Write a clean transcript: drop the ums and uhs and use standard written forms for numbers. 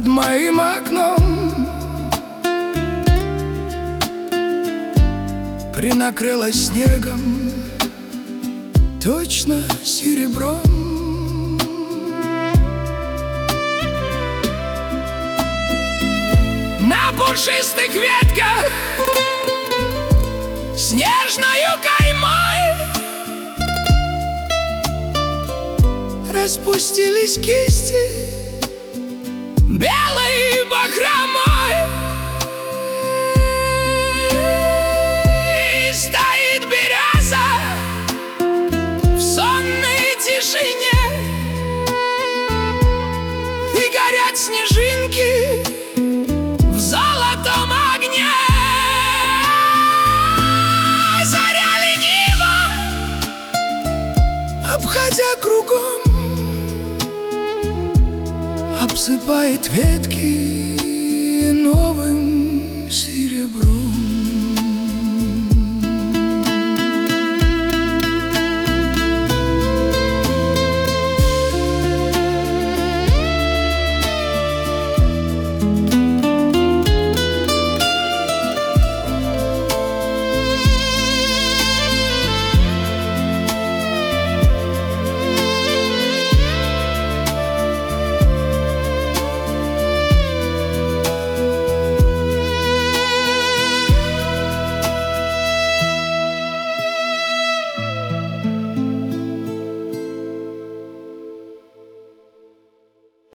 под моим окном принакрылась снегом, точно серебром. На пушистых ветках снежною каймой распустились кисти белой бахромой. И стоит береза в сонной тишине, и горят снежинки в золотом огне. Заря лениво, обходя кругом, обсыпает ветки новым